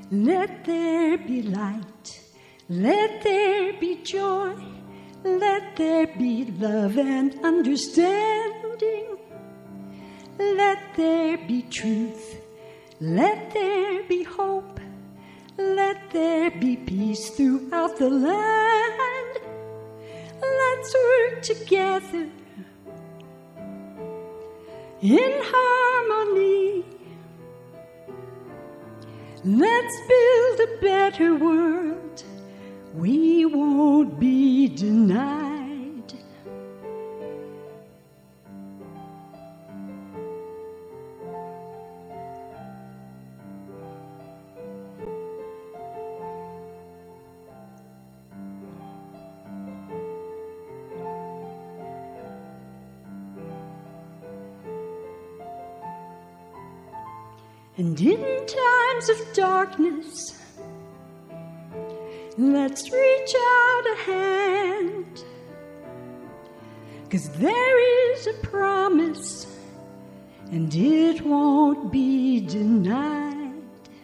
Let there be light, let there be joy, let there be love and understanding. Let there be truth, let there be hope, let there be peace throughout the land. Let's work together in harmony. Let's build a better world. We won't be denied. And in times of darkness, let's reach out a hand, 'cause there is a promise, and it won't be denied.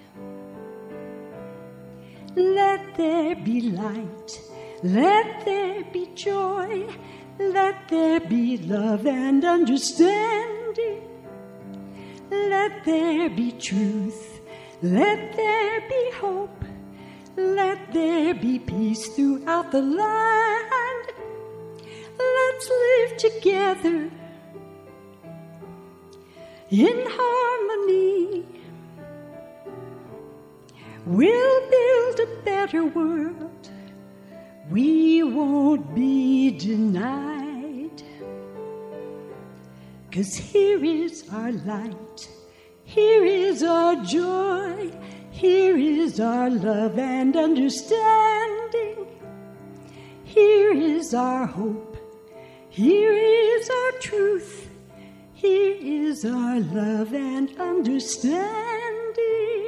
Let there be light, let there be joy, let there be love and understanding. Let there be truth, let there be hope, let there be peace throughout the land. Let's live together in harmony. We'll build a better world. We won't be denied. 'Cause here is our light, here is our joy, here is our love and understanding. Here is our hope, here is our truth, here is our love and understanding.